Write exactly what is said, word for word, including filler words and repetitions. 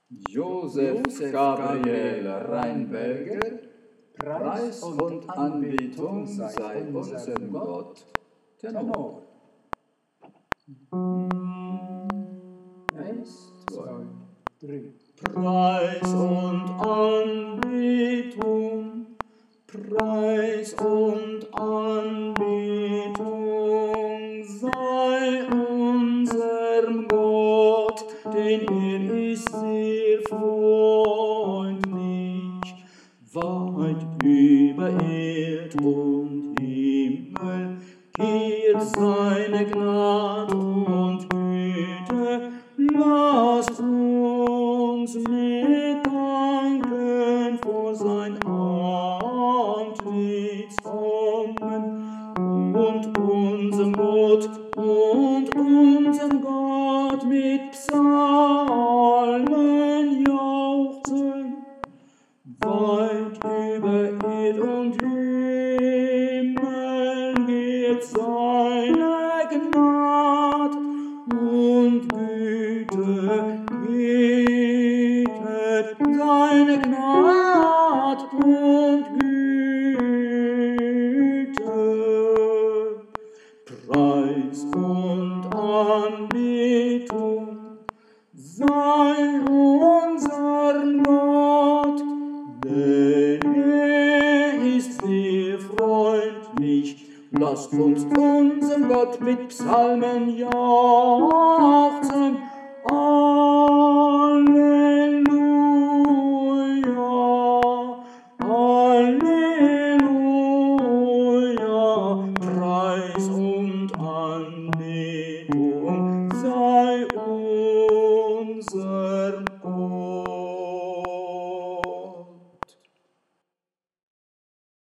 Josef Gabriel Rheinberger, Preis und Anbetung sei unserem Gott, Tenor. Eins, zwei, drei. Preis und Anbetung, Preis und Anbetung sei unserem Gott, denn er ist sehr freundlich, weit über Erd und Himmel geht seine Gnade und Güte. Lasst uns mit Danken vor sein Antlitz kommen und unserem Gott und unserem Gott mit Psalmen jauchzen. Weit über Erd und Himmel geht seine Gnade und Güte, gietet seine Gnade und Güte. Preis und Anbetung sei unserem Gott, denn er ist sehr freundlich. Lasst uns unserem Gott mit Psalmen jauchzen. Halleluja, Halleluja, Preis und Anbetung sei unserem Gott.